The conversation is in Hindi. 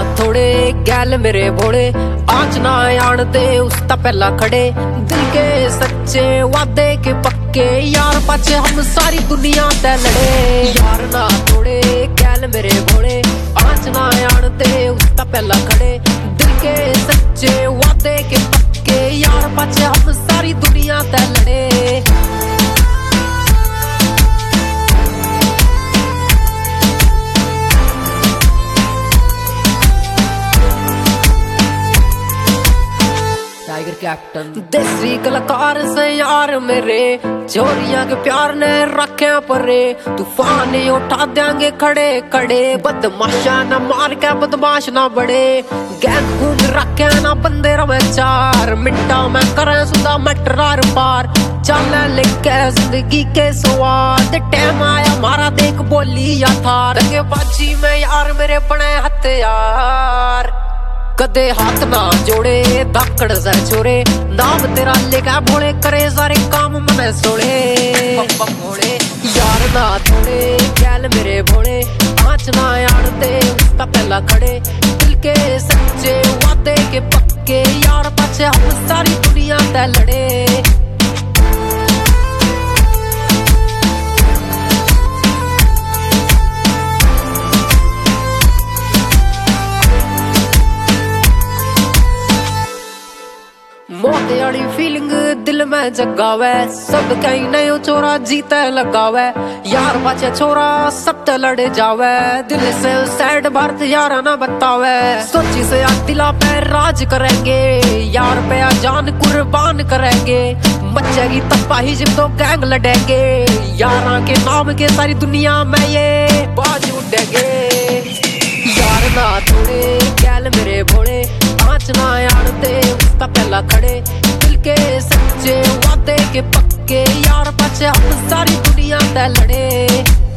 थोड़े गैल मेरे भोले, आज ना आनते उसका पहला खड़े। दिल के सच्चे वादे के पक्के, यार पाछे हम सारी दुनिया ते लड़े। यार ना थोड़े गैल मेरे भोले, आज ना आनते उसका पहला खड़े। दिल के सच्चे वादे के पक्के, यार पाछे हम सारी दुनिया ते लड़े। टाइगर कैप्टन देसी कलाकार से यार मेरे, चोरियां के प्यार ने रखे परे। तूफान उठा देंगे खड़े खड़े, बदमाशा ना मार के बदमाश ना बड़े। गैंग घूम रखे ना बंदे रवे चार, मिनटा में करे सुधा मटरार पार। चल लेके जिंदगी के स्वाद, टाइम आया मारा देख बोली या था। रंगे बाजी में यार मेरे बने हथियार, कदे हाथ ना जोड़े धाकड़ से छोरे। नाम तेरा लेगा भोले, करे सारे काम मने सोले। भोले यार ना थोड़े गैल मेरे भोले, आज ना आनते उसका पहला खड़े। दिल के सच्चे वादे के पक्के, यार पाछे हम सारी दुनिया ते लड़े। मोते वाली फीलिंग दिल में जगावे, सब कहीं नयो चोरा जीते लगावे। यार पाछे छोरा सब ते लड़े जावे, दिल से सैड भरत यार ना बतावे। सोची से दिला पे राज करेंगे, यार पे जान कुर्बान करेंगे। मचेगी तबाही जब तो गैंग लड़ेंगे, यारा के नाम के सारी दुनिया में ये बाज उड़ेंगे। यार ना थोड़े गैल मेरे भोले, आज ना आनते उसका पहला खड़े। दिल के सच्चे वादे के पक्के, यार पाछे हम सारी दुनिया ते लड़े।